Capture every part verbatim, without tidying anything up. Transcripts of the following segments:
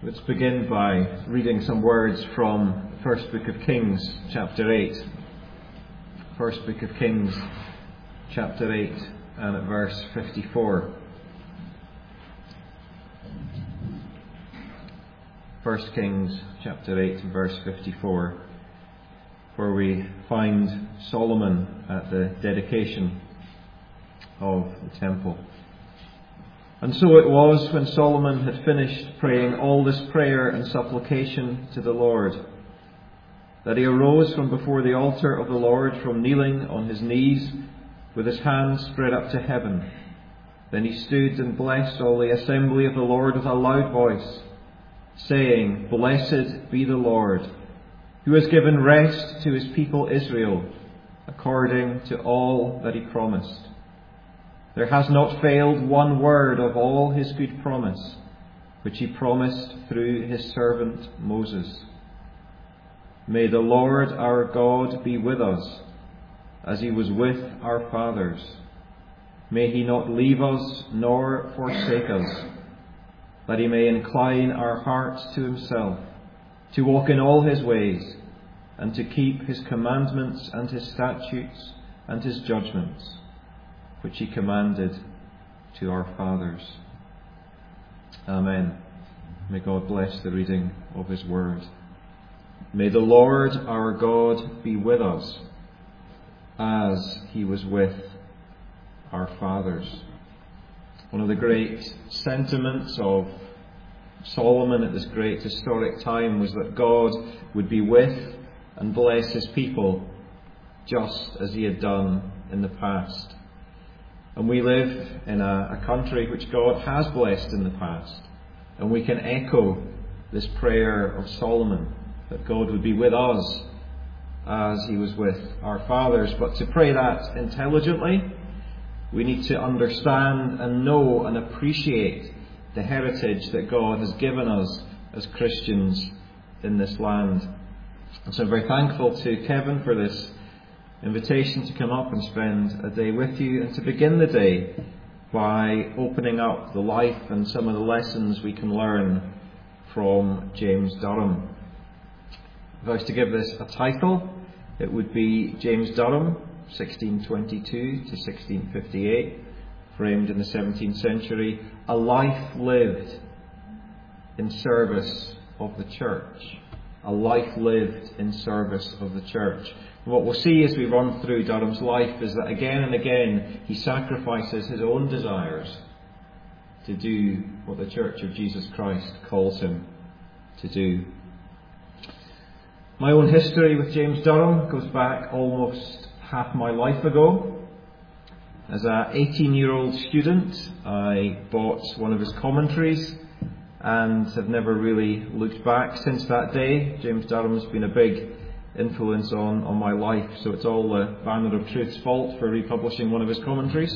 Let's begin by reading some words from the first book of Kings, chapter eight. First book of Kings, chapter eight, and at verse fifty-four. First Kings, chapter eight, and verse fifty-four, where we find Solomon at the dedication of the temple. And so it was, when Solomon had finished praying all this prayer and supplication to the Lord, that he arose from before the altar of the Lord, from kneeling on his knees with his hands spread up to heaven. Then he stood and blessed all the assembly of the Lord with a loud voice, saying, Blessed be the Lord, who has given rest to his people Israel, according to all that he promised. There has not failed one word of all his good promise, which he promised through his servant Moses. May the Lord our God be with us, as he was with our fathers. May he not leave us nor forsake us, that he may incline our hearts to himself, to walk in all his ways, and to keep his commandments and his statutes and his judgments, which he commanded to our fathers. Amen. May God bless the reading of his word. May the Lord our God be with us, as he was with our fathers. One of the great sentiments of Solomon at this great historic time was that God would be with and bless his people, just as he had done in the past. And we live in a, a country which God has blessed in the past. And we can echo this prayer of Solomon, that God would be with us as he was with our fathers. But to pray that intelligently, we need to understand and know and appreciate the heritage that God has given us as Christians in this land. And so I'm very thankful to Kevin for this invitation to come up and spend a day with you, and to begin the day by opening up the life and some of the lessons we can learn from James Durham. If I was to give this a title, it would be James Durham, sixteen twenty-two to sixteen fifty-eight, framed in the seventeenth century, a life lived in service of the church. A life lived in service of the church. What we'll see as we run through Durham's life is that again and again he sacrifices his own desires to do what the Church of Jesus Christ calls him to do. My own history with James Durham goes back almost half my life ago. As an eighteen-year-old student, I bought one of his commentaries and have never really looked back since that day. James Durham's been a big influence on, on my life, so it's all the Banner of Truth's fault for republishing one of his commentaries.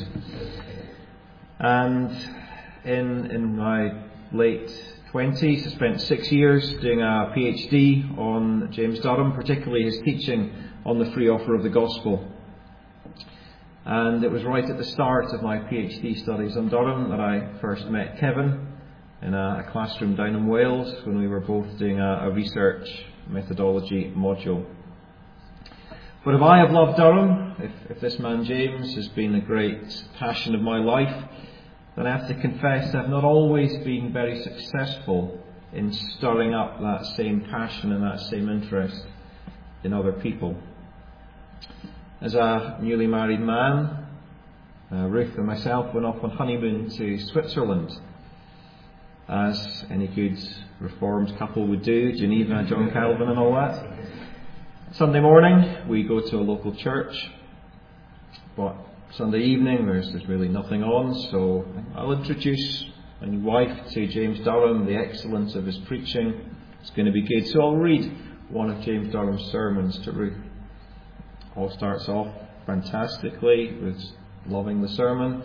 And in in my late twenties, I spent six years doing a PhD on James Durham, particularly his teaching on the free offer of the gospel. And it was right at the start of my PhD studies on Durham that I first met Kevin in a, a classroom down in Wales when we were both doing a, a research methodology module. But if I have loved Durham, if, if this man James has been a great passion of my life, then I have to confess I've not always been very successful in stirring up that same passion and that same interest in other people. As a newly married man, uh, Ruth and myself went off on honeymoon to Switzerland, as any good Reformed couple would do, Geneva, John Calvin and all that. Sunday morning we go to a local church, but Sunday evening there's, there's really nothing on, so I'll introduce my wife to James Durham, the excellence of his preaching. It's going to be good, so I'll read one of James Durham's sermons to Ruth. All starts off fantastically with loving the sermon.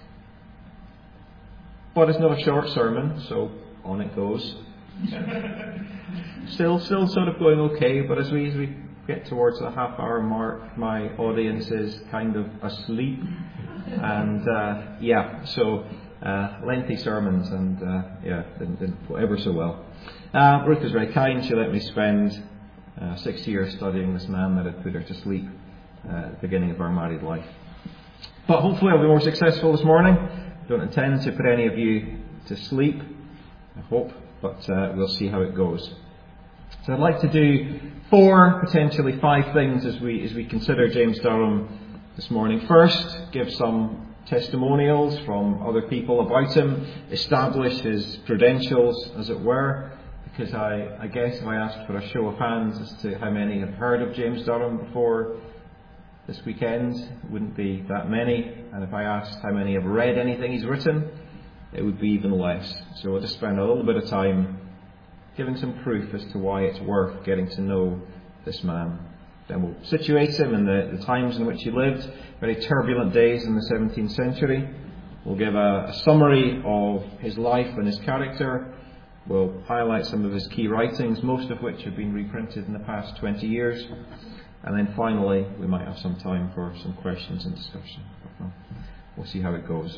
But it's not a short sermon, so on it goes. still still sort of going okay, but as we, as we get towards the half hour mark, my audience is kind of asleep. And uh, yeah, so uh, lengthy sermons, and uh, yeah, didn't, didn't go ever so well. Uh, Ruth was very kind. She let me spend uh, six years studying this man that had put her to sleep uh, at the beginning of our married life. But hopefully I'll be more successful this morning. Don't intend to put any of you to sleep, I hope, but uh, we'll see how it goes. So I'd like to do four, potentially five things as we as we consider James Durham this morning. First, give some testimonials from other people about him, establish his credentials, as it were, because I, I guess if I asked for a show of hands as to how many have heard of James Durham before this weekend, it wouldn't be that many. And if I asked how many have read anything he's written, it would be even less. So we'll just spend a little bit of time giving some proof as to why it's worth getting to know this man. Then we'll situate him in the, the times in which he lived, very turbulent days in the seventeenth century. We'll give a, a summary of his life and his character. We'll highlight some of his key writings, most of which have been reprinted in the past twenty years. And then finally, we might have some time for some questions and discussion. We'll see how it goes.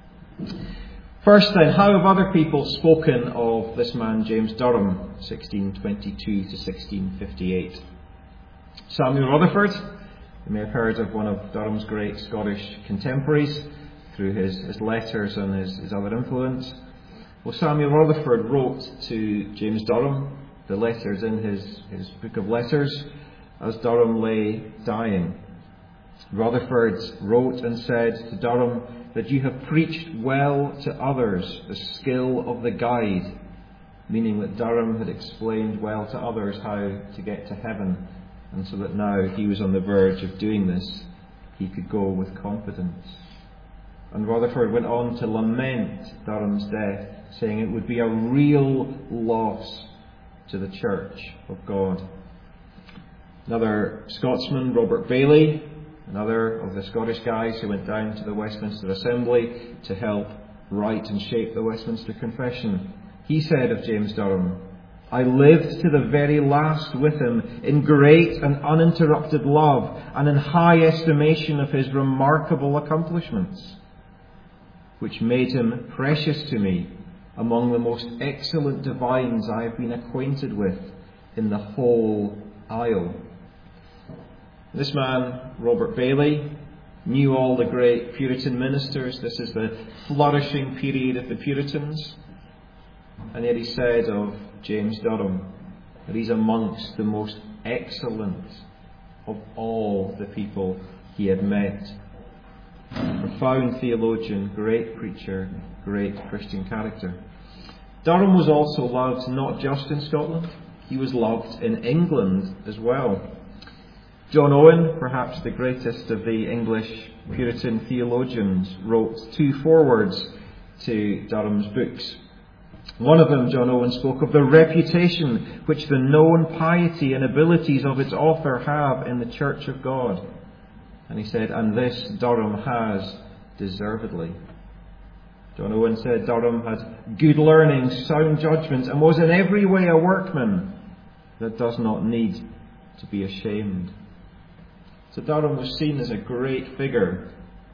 First then, how have other people spoken of this man James Durham, sixteen twenty-two to sixteen fifty-eight? Samuel Rutherford, you may have heard of one of Durham's great Scottish contemporaries through his, his letters and his, his other influence. Well, Samuel Rutherford wrote to James Durham the letters in his, his book of letters as Durham lay dying. Rutherford wrote and said to Durham that you have preached well to others the skill of the guide, meaning that Durham had explained well to others how to get to heaven, and so that now he was on the verge of doing this, he could go with confidence. And Rutherford went on to lament Durham's death, saying it would be a real loss to the Church of God. Another Scotsman, Robert Bailey, another of the Scottish guys who went down to the Westminster Assembly to help write and shape the Westminster Confession, he said of James Durham, I lived to the very last with him in great and uninterrupted love and in high estimation of his remarkable accomplishments, which made him precious to me among the most excellent divines I have been acquainted with in the whole isle. This man, Robert Bailey, knew all the great Puritan ministers. This is the flourishing period of the Puritans. And yet he said of James Durham that he's amongst the most excellent of all the people he had met. Profound theologian, great preacher, great Christian character. Durham was also loved not just in Scotland, he was loved in England as well. John Owen, perhaps the greatest of the English Puritan theologians, wrote two forewords to Durham's books. One of them, John Owen, spoke of the reputation which the known piety and abilities of its author have in the Church of God. And he said, and this Durham has deservedly. John Owen said Durham had good learning, sound judgment, and was in every way a workman that does not need to be ashamed. So Durham was seen as a great figure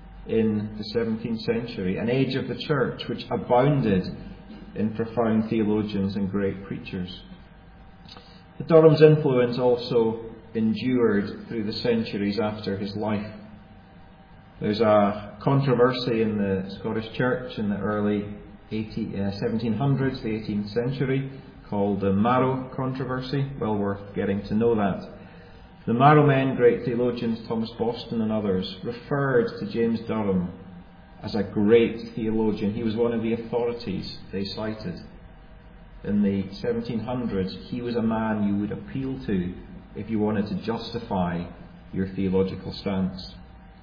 in the seventeenth century, an age of the church which abounded in profound theologians and great preachers. But Durham's influence also endured through the centuries after his life. There's a controversy in the Scottish church in the early seventeen hundreds, the eighteenth century, called the Marrow controversy. Well worth getting to know that. The Marrow men, great theologians, Thomas Boston and others, referred to James Durham as a great theologian. He was one of the authorities they cited. In the seventeen hundreds, he was a man you would appeal to if you wanted to justify your theological stance.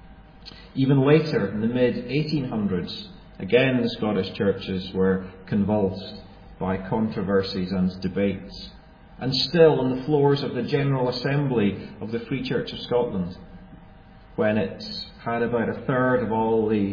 Even later, in the mid eighteen hundreds, again the Scottish churches were convulsed by controversies and debates. And still on the floors of the General Assembly of the Free Church of Scotland, when it had about a third of all the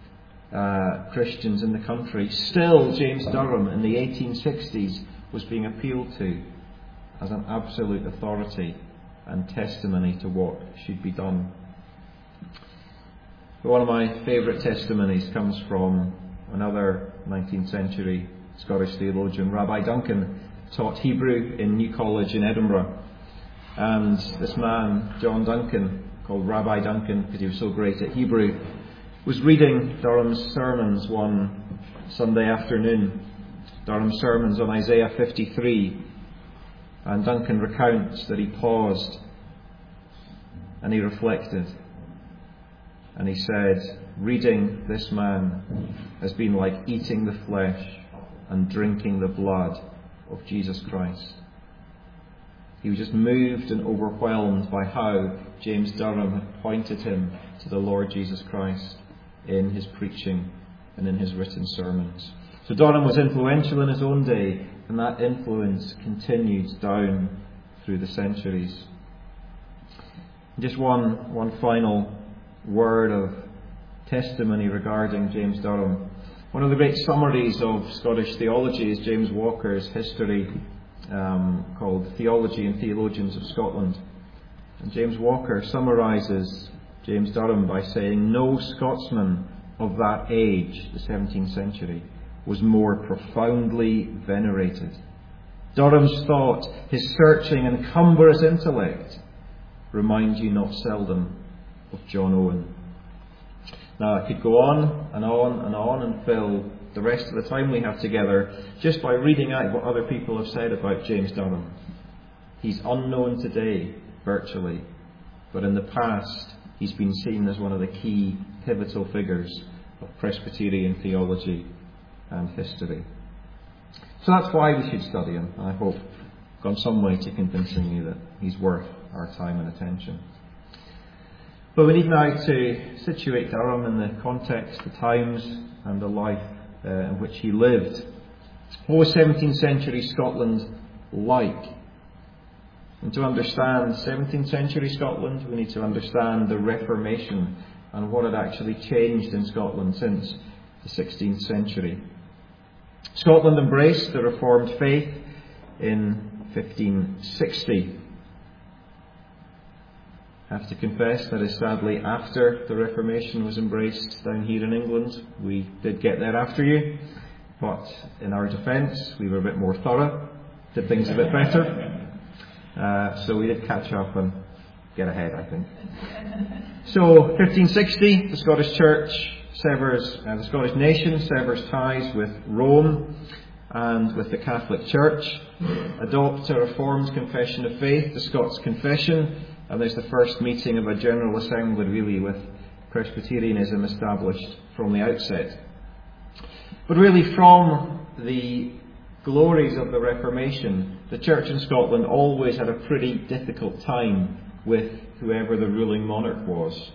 uh, Christians in the country, still James Durham in the eighteen sixties was being appealed to as an absolute authority and testimony to what should be done. One of my favourite testimonies comes from another nineteenth century Scottish theologian. Rabbi Duncan taught Hebrew in New College in Edinburgh. And this man, John Duncan, called Rabbi Duncan because he was so great at Hebrew, was reading Durham's sermons one Sunday afternoon. Durham's sermons on Isaiah fifty-three. And Duncan recounts that he paused and he reflected. And he said, reading this man has been like eating the flesh and drinking the blood of Jesus Christ. He was just moved and overwhelmed by how James Durham had pointed him to the Lord Jesus Christ in his preaching and in his written sermons. So Durham was influential in his own day, and that influence continued down through the centuries. Just one, one final word of testimony regarding James Durham. One of the great summaries of Scottish theology is James Walker's history um, called Theology and Theologians of Scotland. And James Walker summarises James Durham by saying, no Scotsman of that age, the seventeenth century, was more profoundly venerated. Durham's thought, his searching and cumbrous intellect, remind you not seldom of John Owen. Now I could go on and on and on and fill the rest of the time we have together just by reading out what other people have said about James Durham. He's unknown today, virtually, but in the past he's been seen as one of the key pivotal figures of Presbyterian theology and history. So that's why we should study him, and I hope I've gone some way to convincing you that he's worth our time and attention. But we need now to situate Durham in the context, the times and the life uh, in which he lived. What was seventeenth century Scotland like? And to understand seventeenth century Scotland, we need to understand the Reformation and what had actually changed in Scotland since the sixteenth century. Scotland embraced the Reformed faith in fifteen sixty. I have to confess that is sadly after the Reformation was embraced down here in England. We did get there after you, but in our defence we were a bit more thorough, did things a bit better. Uh, so we did catch up and get ahead, I think. So fifteen sixty, the Scottish Church severs, uh, the Scottish nation severs ties with Rome and with the Catholic Church, adopts a Reformed confession of faith, the Scots Confession, and there's the first meeting of a General Assembly really with Presbyterianism established from the outset. But really from the glories of the Reformation, the Church in Scotland always had a pretty difficult time with whoever the ruling monarch was.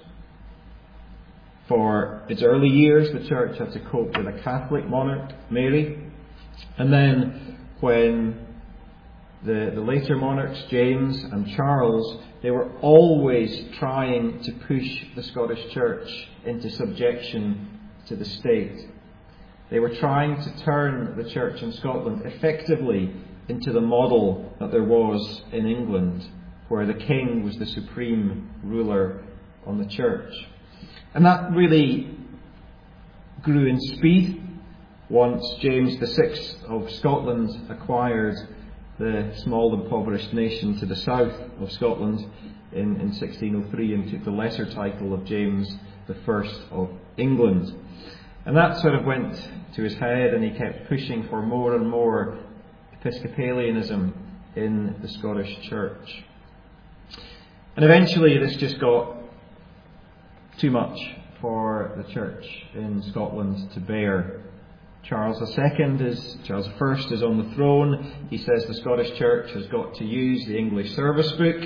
For its early years, the Church had to cope with a Catholic monarch, Mary, and then when the, the later monarchs, James and Charles, they were always trying to push the Scottish Church into subjection to the state. They were trying to turn the Church in Scotland effectively into the model that there was in England, where the king was the supreme ruler on the Church. And that really grew in speed once James the Sixth of Scotland acquired the small impoverished nation to the south of Scotland in, in sixteen oh three and took the lesser title of James the First of England. And that sort of went to his head, and he kept pushing for more and more Episcopalianism in the Scottish Church. And eventually this just got too much for the Church in Scotland to bear. Charles the Second is, Charles the First is on the throne. He says the Scottish Church has got to use the English service book.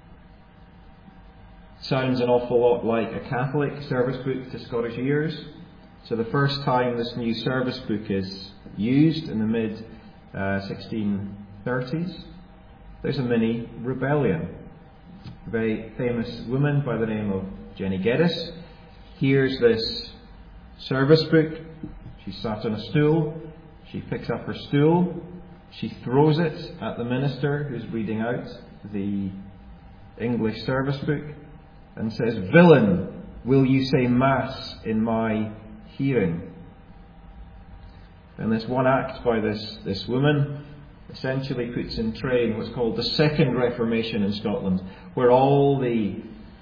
Sounds an awful lot like a Catholic service book to Scottish ears. So the first time this new service book is used in the mid uh, sixteen thirties, there's a mini rebellion. A very famous woman by the name of Jenny Geddes hears this service book. She sat on a stool. She picks up her stool. She throws it at the minister who's reading out the English service book and says, "Villain, will you say Mass in my hearing?" And this one act by this, this woman essentially puts in train what's called the Second Reformation in Scotland, where all the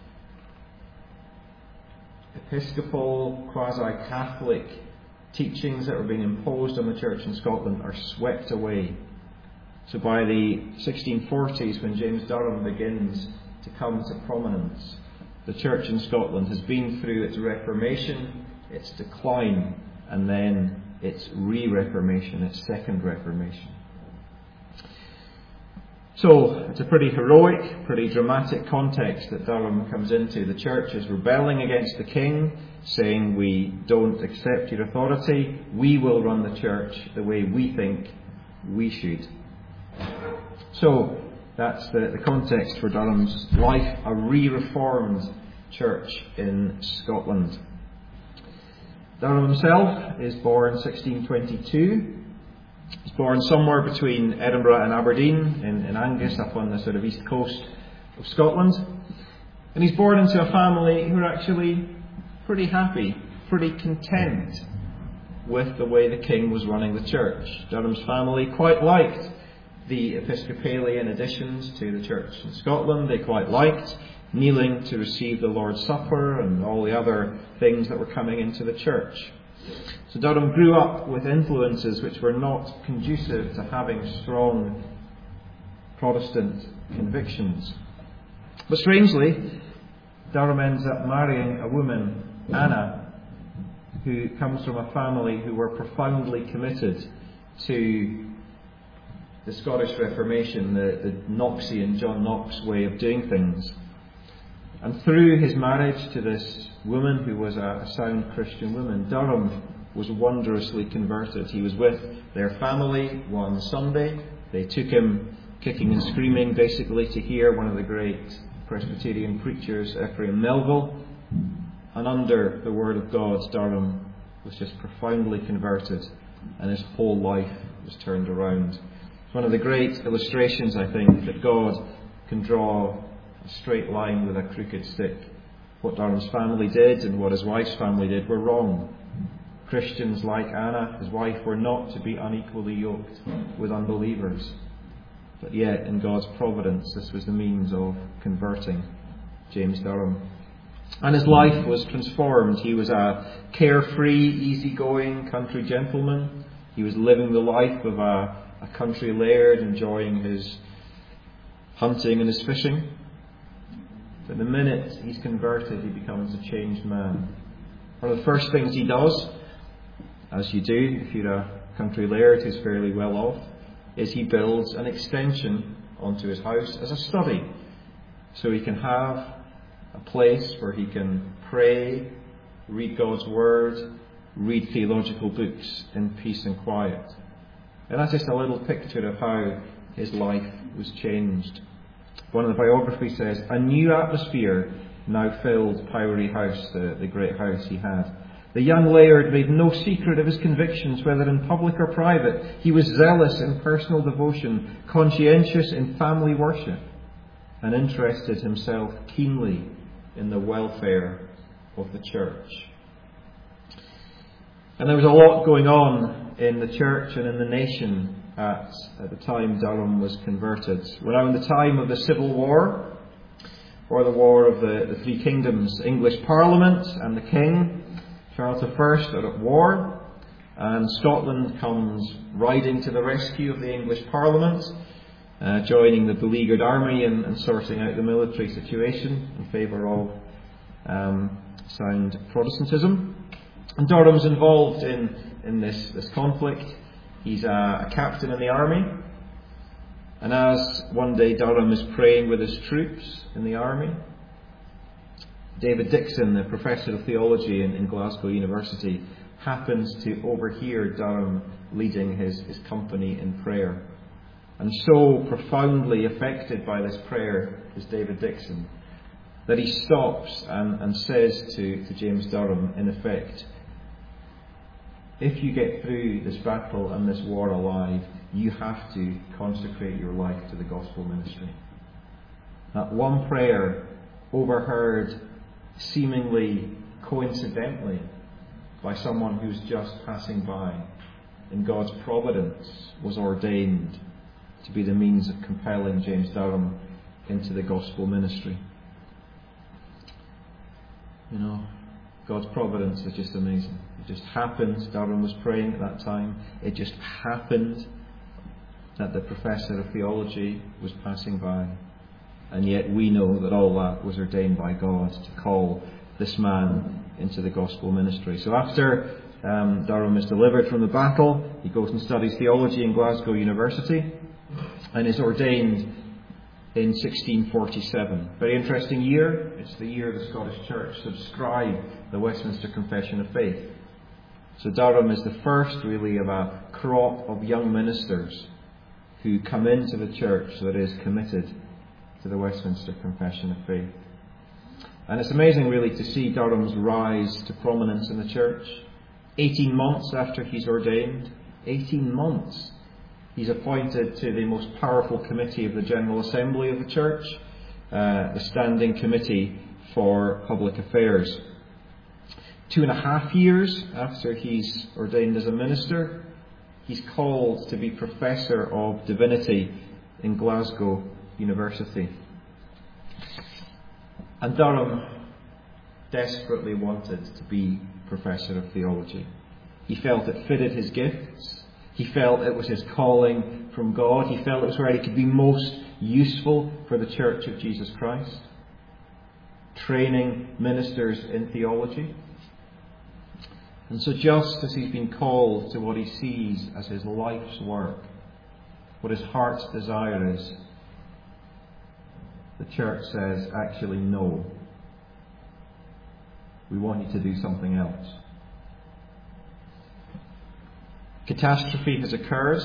Episcopal, quasi-Catholic teachings that were being imposed on the church in Scotland are swept away. So by the sixteen forties, when James Durham begins to come to prominence, the church in Scotland has been through its Reformation, its decline, and then its re-Reformation, its Second Reformation. So, it's a pretty heroic, pretty dramatic context that Durham comes into. The church is rebelling against the king, saying, we don't accept your authority, we will run the church the way we think we should. So, that's the, the context for Durham's life, a re-reformed church in Scotland. Durham himself is born sixteen twenty-two. He's born somewhere between Edinburgh and Aberdeen, in, in Angus, up on the sort of east coast of Scotland. And he's born into a family who are actually pretty happy, pretty content with the way the king was running the church. Durham's family quite liked the Episcopalian additions to the church in Scotland. They quite liked kneeling to receive the Lord's Supper and all the other things that were coming into the church. So Durham grew up with influences which were not conducive to having strong Protestant convictions. But strangely, Durham ends up marrying a woman, Anna, who comes from a family who were profoundly committed to the Scottish Reformation, the, the Knoxian, John Knox way of doing things. And through his marriage to this woman, who was a, a sound Christian woman, Durham was wondrously converted. He was with their family one Sunday. They took him kicking and screaming, basically, to hear one of the great Presbyterian preachers, Ephraim Melville. And under the Word of God, Durham was just profoundly converted, and his whole life was turned around. It's one of the great illustrations, I think, that God can draw a straight line with a crooked stick. What Durham's family did and what his wife's family did were wrong. Christians like Anna, his wife, were not to be unequally yoked with unbelievers. But yet, in God's providence, this was the means of converting James Durham. And his life was transformed. He was a carefree, easygoing country gentleman. He was living the life of a, a country laird, enjoying his hunting and his fishing. But the minute he's converted, he becomes a changed man. One of the first things he does, as you do if you're a country laird who's fairly well off, is he builds an extension onto his house as a study, so he can have a place where he can pray, read God's Word, read theological books in peace and quiet. And that's just a little picture of how his life was changed. One of the biographies says, a new atmosphere now filled Priory House, the, the great house he had. The young laird made no secret of his convictions, whether in public or private. He was zealous in personal devotion, conscientious in family worship, and interested himself keenly in the welfare of the church. And there was a lot going on in the church and in the nation at, at the time Durham was converted. We're now in the time of the Civil War, or the War of the, the Three Kingdoms. English Parliament and the King, Charles the First, are at war, and Scotland comes riding to the rescue of the English Parliament, uh, joining the beleaguered army and, and sorting out the military situation in favour of um, sound Protestantism. And Durham's involved in, in this, this conflict. He's a, a captain in the army, and as one day Durham is praying with his troops in the army, David Dixon, the professor of theology in, in Glasgow University, happens to overhear Durham leading his, his company in prayer. And so profoundly affected by this prayer is David Dixon that he stops and, and says to, to James Durham, in effect, if you get through this battle and this war alive, you have to consecrate your life to the gospel ministry. That one prayer, overheard seemingly coincidentally by someone who's just passing by, in God's providence, was ordained to be the means of compelling James Durham into the gospel ministry. You know, God's providence is just amazing. It just happened. Durham was praying at that time. It just happened that the professor of theology was passing by. And yet we know that all that was ordained by God to call this man into the gospel ministry. So after um, Durham is delivered from the battle, he goes and studies theology in Glasgow University and is ordained in sixteen forty-seven. Very interesting year. It's the year the Scottish Church subscribed the Westminster Confession of Faith. So Durham is the first, really, of a crop of young ministers who come into the church that is committed to the Westminster Confession of Faith. And it's amazing, really, to see Durham's rise to prominence in the church. eighteen months after he's ordained, eighteen months, he's appointed to the most powerful committee of the General Assembly of the Church, uh, the Standing Committee for Public Affairs. Two and a half years after he's ordained as a minister, he's called to be Professor of Divinity in Glasgow University. And Durham desperately wanted to be Professor of Theology. He felt it fitted his gifts. He felt it was his calling from God. He felt it was where he could be most useful for the Church of Jesus Christ, training ministers in theology. And so just as he's been called to what he sees as his life's work, what his heart's desire is, the church says, actually, no. We want you to do something else. Catastrophe has occurred.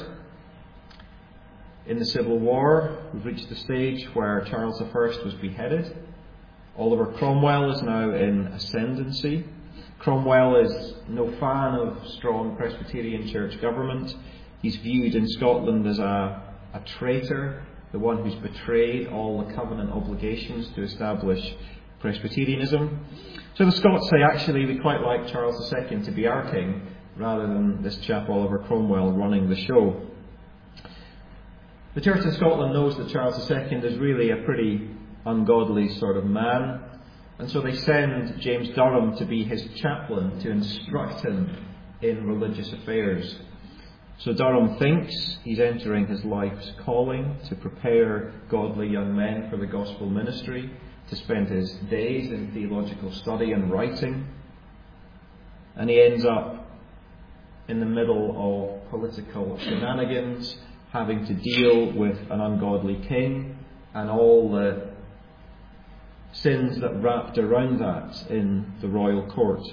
In the Civil War, we've reached the stage where Charles the First was beheaded. Oliver Cromwell is now in ascendancy. Cromwell is no fan of strong Presbyterian church government. He's viewed in Scotland as a, a traitor, the one who's betrayed all the covenant obligations to establish Presbyterianism. So the Scots say, actually, we quite like Charles the Second to be our king, rather than this chap Oliver Cromwell running the show. The Church of Scotland knows that Charles the Second is really a pretty ungodly sort of man, and so they send James Durham to be his chaplain, to instruct him in religious affairs. So Durham thinks he's entering his life's calling to prepare godly young men for the gospel ministry, to spend his days in theological study and writing. And he ends up in the middle of political shenanigans, having to deal with an ungodly king and all the sins that wrapped around that in the royal court.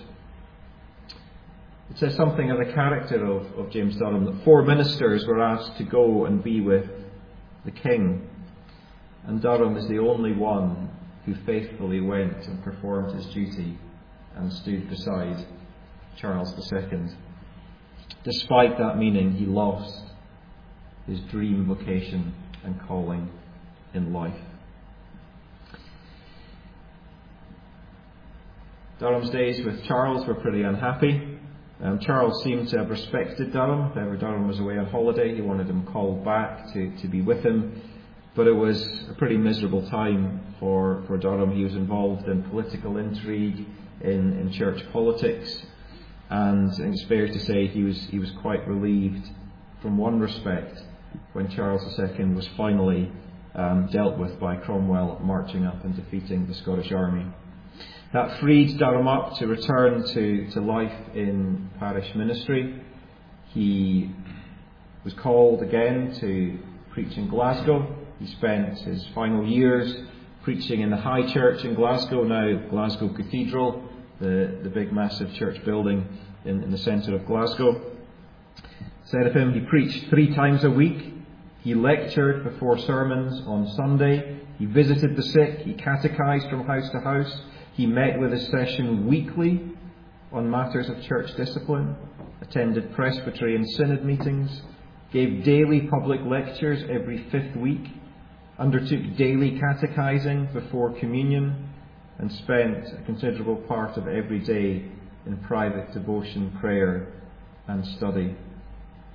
It says something of the character of, of James Durham, that four ministers were asked to go and be with the king, and Durham is the only one who faithfully went and performed his duty and stood beside Charles the Second. Despite that meaning, he lost his dream vocation and calling in life. Durham's days with Charles were pretty unhappy. Um, Charles seemed to have respected Durham. If ever Durham was away on holiday, he wanted him called back to, to be with him. But it was a pretty miserable time for, for Durham. He was involved in political intrigue, in, in church politics, and it's fair to say he was he was quite relieved from one respect when Charles the Second was finally um, dealt with by Cromwell marching up and defeating the Scottish army. That freed Durham up to return to, to life in parish ministry. He was called again to preach in Glasgow. He spent his final years preaching in the High Church in Glasgow, now Glasgow Cathedral, the, the big massive church building in, in the centre of Glasgow. Said of him, he preached three times a week. He lectured before sermons on Sunday. He visited the sick. He catechised from house to house. He met with his session weekly on matters of church discipline, attended presbytery and synod meetings, gave daily public lectures every fifth week, undertook daily catechising before communion, and spent a considerable part of every day in private devotion, prayer and study.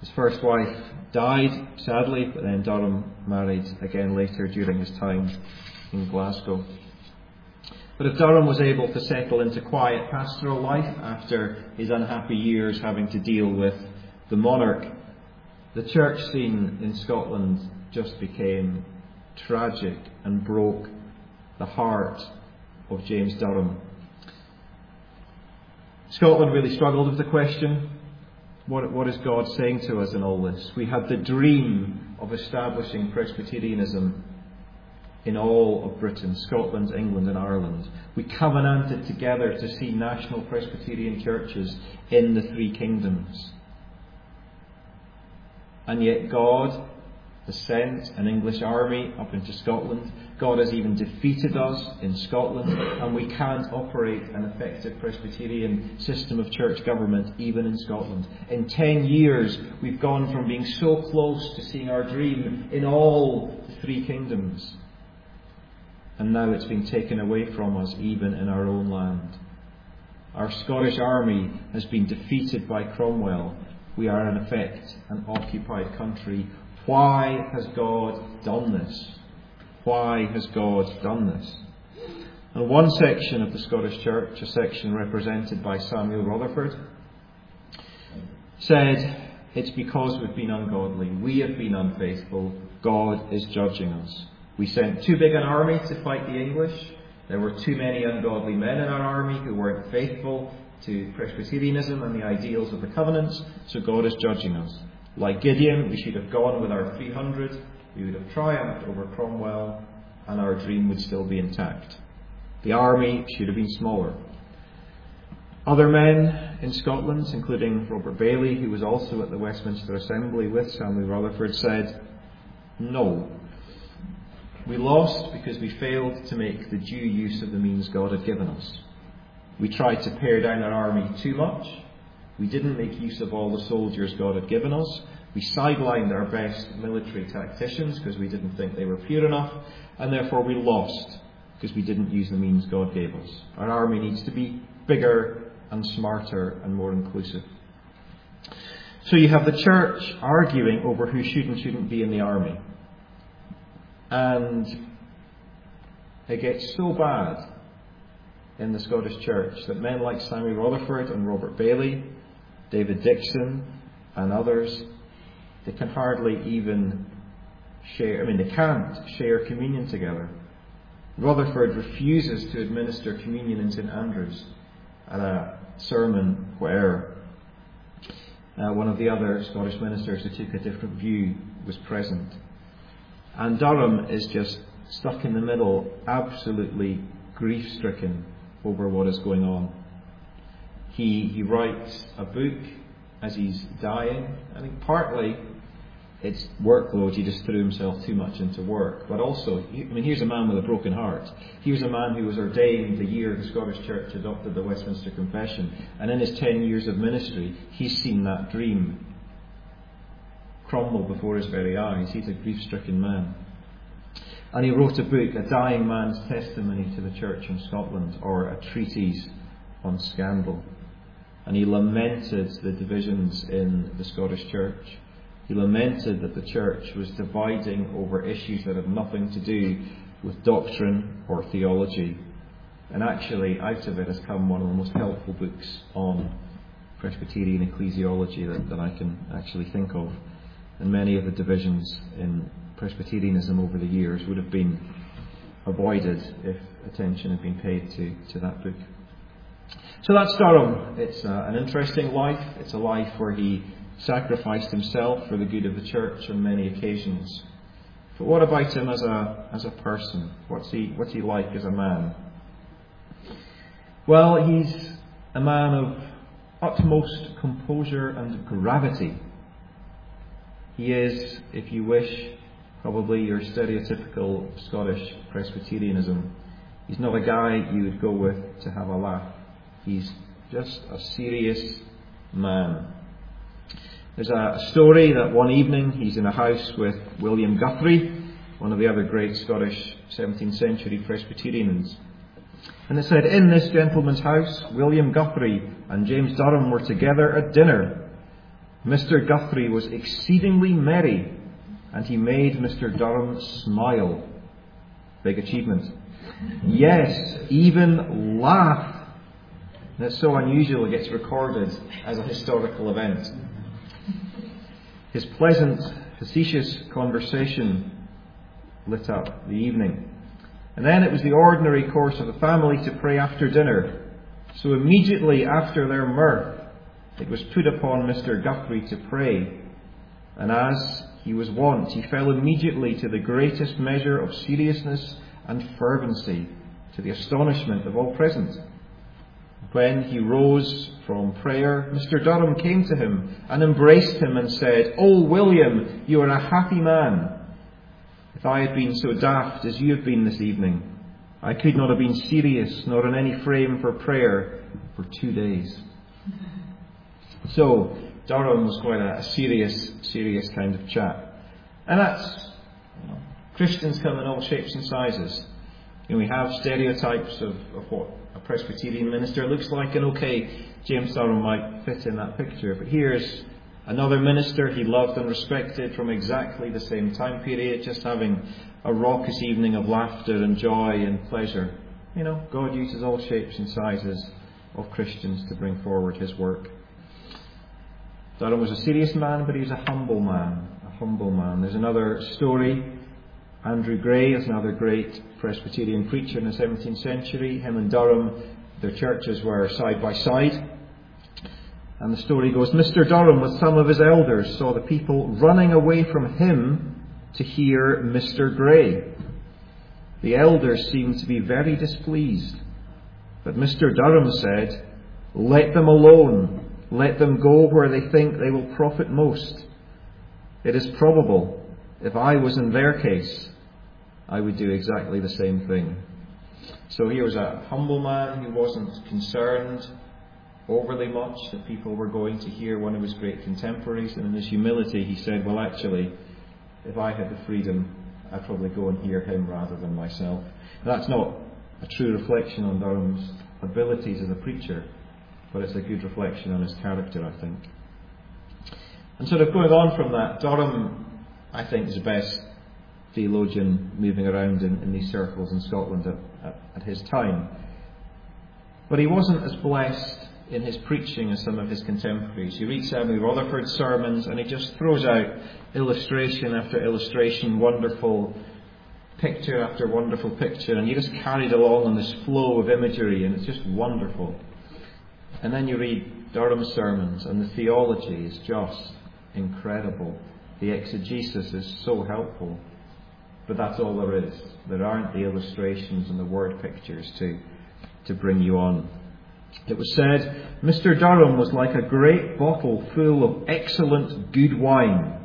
His first wife died, sadly, but then Durham married again later during his time in Glasgow. But if Durham was able to settle into quiet pastoral life after his unhappy years having to deal with the monarch, the church scene in Scotland just became tragic and broke the heart of James Durham. Scotland really struggled with the question, what, what is God saying to us in all this? We had the dream of establishing Presbyterianism in all of Britain, Scotland, England and Ireland. We covenanted together to see national Presbyterian churches in the three kingdoms. And yet God has sent an English army up into Scotland. God has even defeated us in Scotland, and we can't operate an effective Presbyterian system of church government even in Scotland. In ten years, we've gone from being so close to seeing our dream in all the three kingdoms, and now it's been taken away from us even in our own land. Our Scottish army has been defeated by Cromwell. We are in effect an occupied country. Why has God done this? Why has God done this? And one section of the Scottish Church, a section represented by Samuel Rutherford, said, it's because we've been ungodly. We have been unfaithful. God is judging us. We sent too big an army to fight the English. There were too many ungodly men in our army who weren't faithful to Presbyterianism and the ideals of the covenants, so God is judging us. Like Gideon, we should have gone with our three hundred, we would have triumphed over Cromwell, and our dream would still be intact. The army should have been smaller. Other men in Scotland, including Robert Bailey, who was also at the Westminster Assembly with Samuel Rutherford, said, no, we lost because we failed to make the due use of the means God had given us. We tried to pare down our army too much. We didn't make use of all the soldiers God had given us. We sidelined our best military tacticians because we didn't think they were pure enough, and therefore we lost because we didn't use the means God gave us. Our army needs to be bigger and smarter and more inclusive. So you have the church arguing over who should and shouldn't be in the army. And it gets so bad in the Scottish Church that men like Samuel Rutherford and Robert Bailey, David Dixon and others, they can hardly even share, I mean they can't share communion together. Rutherford refuses to administer communion in St Andrews at a sermon where uh, one of the other Scottish ministers who took a different view was present. And Durham is just stuck in the middle, absolutely grief-stricken over what is going on. He he writes a book as he's dying. I think partly it's workload. He just threw himself too much into work. But also, I mean, here's a man with a broken heart. He was a man who was ordained the year the Scottish Church adopted the Westminster Confession. And in his ten years of ministry, he's seen that dream crumble before his very eyes. He's a grief-stricken man. And he wrote a book, A Dying Man's Testimony to the Church in Scotland, or a treatise on scandal. And he lamented the divisions in the Scottish Church. He lamented that the church was dividing over issues that had nothing to do with doctrine or theology. And actually, out of it has come one of the most helpful books on Presbyterian ecclesiology that, that I can actually think of. And many of the divisions in Presbyterianism over the years would have been avoided if attention had been paid to, to that book. So that's Durham. It's uh, an interesting life. It's a life where he sacrificed himself for the good of the church on many occasions. But what about him as a as a person? What's he what's he like as a man? Well, he's a man of utmost composure and gravity. He is, if you wish, probably your stereotypical Scottish Presbyterianism. He's not a guy you would go with to have a laugh. He's just a serious man. There's a story that one evening he's in a house with William Guthrie, one of the other great Scottish seventeenth century Presbyterians. And it said, in this gentleman's house, William Guthrie and James Durham were together at dinner. Mister Guthrie was exceedingly merry, and he made Mister Durham smile. Big achievement. Yes, even laugh. And it's so unusual it gets recorded as a historical event. His pleasant, facetious conversation lit up the evening. And then it was the ordinary course of the family to pray after dinner. So immediately after their mirth, it was put upon Mister Guthrie to pray. And as he was wont, he fell immediately to the greatest measure of seriousness and fervency, to the astonishment of all present. When he rose from prayer, Mister Durham came to him and embraced him and said, "Oh, William, you are a happy man. If I had been so daft as you have been this evening, I could not have been serious nor in any frame for prayer for two days." So, Durham was quite a serious, serious kind of chap. And that's, you know, Christians come in all shapes and sizes. You know, we have stereotypes of, of what a Presbyterian minister looks like, and okay, James Durham might fit in that picture. But here's another minister he loved and respected from exactly the same time period, just having a raucous evening of laughter and joy and pleasure. You know, God uses all shapes and sizes of Christians to bring forward his work. Durham was a serious man, but he was a humble man. A humble man. There's another story. Andrew Gray is another great Presbyterian preacher in the seventeenth century. Him and Durham, their churches were side by side. And the story goes, Mister Durham with some of his elders saw the people running away from him to hear Mister Gray. The elders seemed to be very displeased. But Mister Durham said, "Let them alone. Let them go where they think they will profit most. It is probable, if I was in their case, I would do exactly the same thing." So here was a humble man who wasn't concerned overly much that people were going to hear one of his great contemporaries, and in his humility he said, well, actually, if I had the freedom, I'd probably go and hear him rather than myself. And that's not a true reflection on Durham's abilities as a preacher, but it's a good reflection on his character, I think. And sort of going on from that, Durham, I think, is the best theologian moving around in, in these circles in Scotland at, at, at his time. But he wasn't as blessed in his preaching as some of his contemporaries. You read Samuel Rutherford's sermons and he just throws out illustration after illustration, wonderful picture after wonderful picture, and you're just carried along on this flow of imagery, and it's just wonderful. And then you read Durham's sermons and the theology is just incredible. The exegesis is so helpful. But that's all there is. There aren't the illustrations and the word pictures to, to bring you on. It was said, Mister Durham was like a great bottle full of excellent good wine.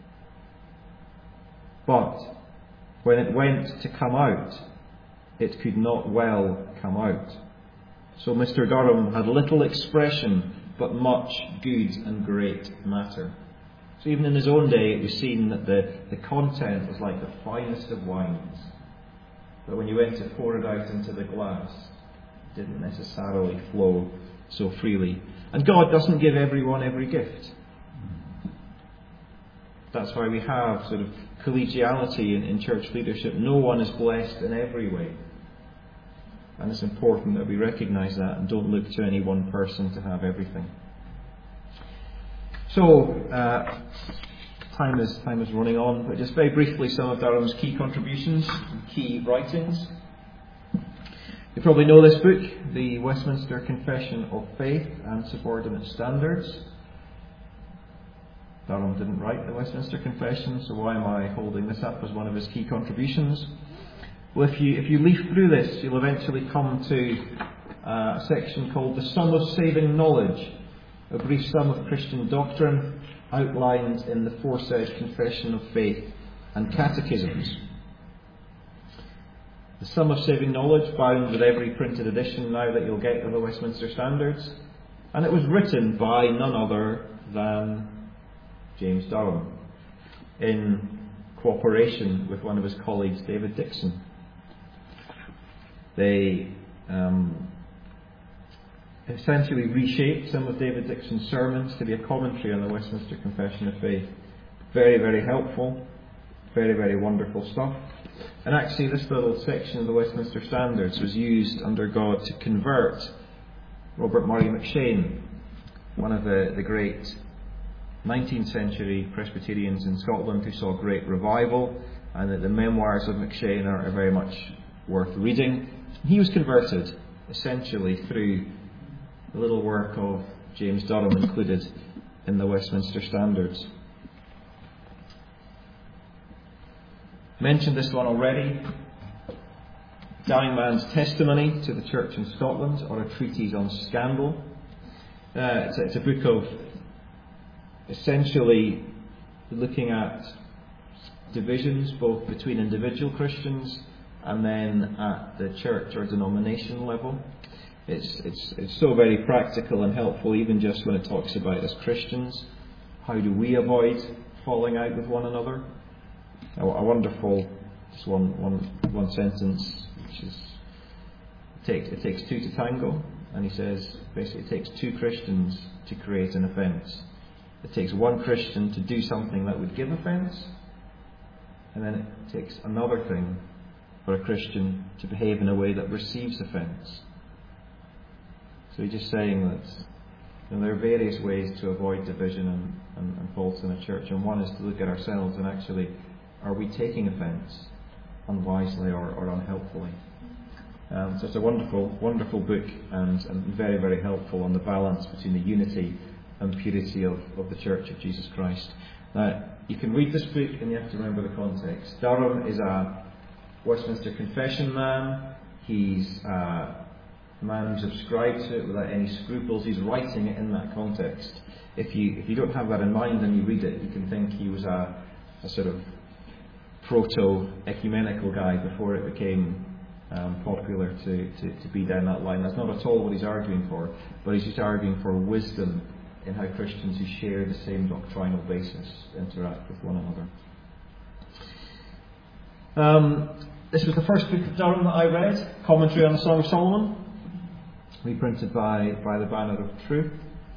But when it went to come out, it could not well come out. So Mister Durham had little expression, but much good and great matter. So even in his own day, it was seen that the, the content was like the finest of wines. But when you went to pour it out into the glass, it didn't necessarily flow so freely. And God doesn't give everyone every gift. That's why we have sort of collegiality in, in church leadership. No one is blessed in every way. And it's important that we recognise that and don't look to any one person to have everything. So, uh, time is time is running on, but just very briefly some of Durham's key contributions and key writings. You probably know this book, the Westminster Confession of Faith and Subordinate Standards. Durham didn't write the Westminster Confession, so why am I holding this up as one of his key contributions? Well, if you if you leaf through this, you'll eventually come to uh, a section called The Sum of Saving Knowledge, a brief sum of Christian doctrine outlined in the foresaid Confession of Faith and Catechisms. The Sum of Saving Knowledge, bound with every printed edition now that you'll get of the Westminster Standards, and it was written by none other than James Durham in cooperation with one of his colleagues, David Dixon. They um, essentially reshaped some of David Dixon's sermons to be a commentary on the Westminster Confession of Faith. Very, very helpful. Very, very wonderful stuff. And actually this little section of the Westminster Standards was used under God to convert Robert Murray McShane, one of the, the great nineteenth century Presbyterians in Scotland who saw great revival, and that the memoirs of McShane are, are very much worth reading. He was converted essentially through the little work of James Durham included in the Westminster Standards. Mentioned this one already. Dying Man's Testimony to the Church in Scotland, or a treatise on scandal. Uh, it's, a, it's a book of essentially looking at divisions both between individual Christians and then at the church or denomination level. It's, it's, it's so very practical and helpful, even just when it talks about as Christians, how do we avoid falling out with one another. A, a wonderful, just one, one, one sentence, which is, it takes, it takes two to tango, and he says, basically it takes two Christians to create an offence. It takes one Christian to do something that would give offence, and then it takes another thing for a Christian to behave in a way that receives offence. So he's just saying that, you know, there are various ways to avoid division and, and, and faults in a church, and one is to look at ourselves and actually, are we taking offence unwisely or, or unhelpfully? Um, so it's a wonderful, wonderful book, and, and very, very helpful on the balance between the unity and purity of, of the Church of Jesus Christ. Now, you can read this book and you have to remember the context. Durham is a Westminster Confession man. He's a man who subscribes to it without any scruples. He's writing it in that context. If you if you don't have that in mind and you read it, you can think he was a, a sort of proto-ecumenical guy before it became um, popular to, to, to be down that line. That's not at all what he's arguing for, but he's just arguing for wisdom in how Christians who share the same doctrinal basis interact with one another. Um, this was the first book of Durham that I read, Commentary on the Song of Solomon, reprinted by, by the Banner of Truth.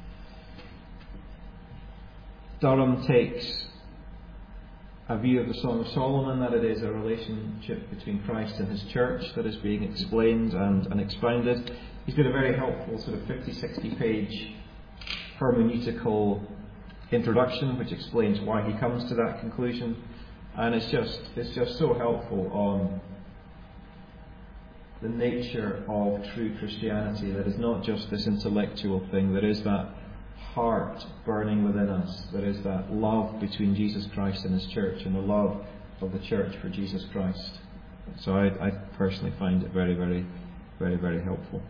Durham takes a view of the Song of Solomon, that it is a relationship between Christ and his church that is being explained and, and expounded. He's got a very helpful sort of fifty, sixty page hermeneutical introduction which explains why he comes to that conclusion, and it's just it's just so helpful on the nature of true Christianity, that is not just this intellectual thing, there is that heart burning within us, there is that love between Jesus Christ and his church and the love of the church for Jesus Christ. So I, I personally find it very, very, very, very helpful.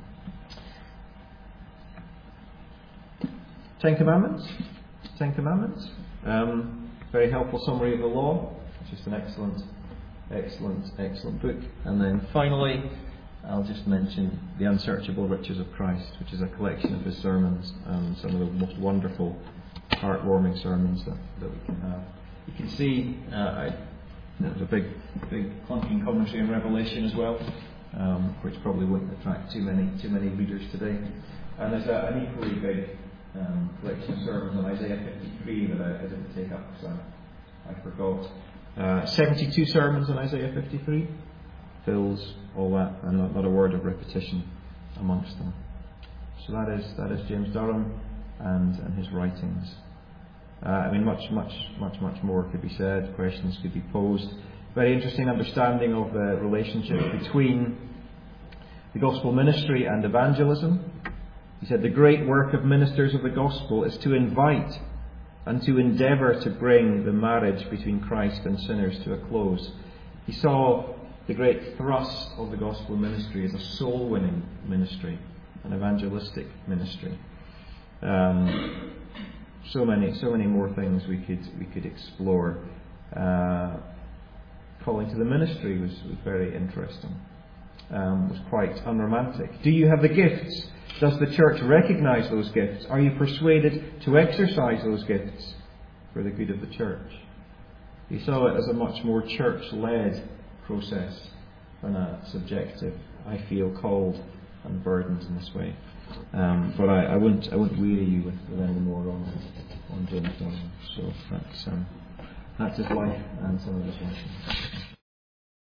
Ten Commandments. Ten Commandments. Um, very helpful summary of the law. It's just an excellent, excellent, excellent book. And then finally, I'll just mention The Unsearchable Riches of Christ, which is a collection of his sermons, and some of the most wonderful, heartwarming sermons that, that we can have. You can see uh, I, there's a big, big clunking commentary on Revelation as well, um, which probably wouldn't attract too many, too many readers today. And there's a, an equally big Um, collection of sermons on Isaiah fifty-three that I, I didn't take up because I, I forgot. Uh, seventy-two sermons on Isaiah fifty-three, fills all that, and not, not a word of repetition amongst them. So that is that is James Durham and, and his writings. Uh, I mean, much, much, much, much more could be said. Questions could be posed. Very interesting understanding of the relationship between the gospel ministry and evangelism. He said, the great work of ministers of the gospel is to invite and to endeavour to bring the marriage between Christ and sinners to a close. He saw the great thrust of the gospel ministry as a soul-winning ministry, an evangelistic ministry. Um, so many, so many more things we could we could explore. Uh, calling to the ministry was, was very interesting. Um, was quite unromantic. Do you have the gifts? Does the church recognise those gifts? Are you persuaded to exercise those gifts for the good of the church? He saw it as a much more church-led process than a subjective, I feel called and burdened in this way. Um, but I, I wouldn't I wouldn't weary you with, with any more on on James Donovan. So that's um, that's his life and some of his writing.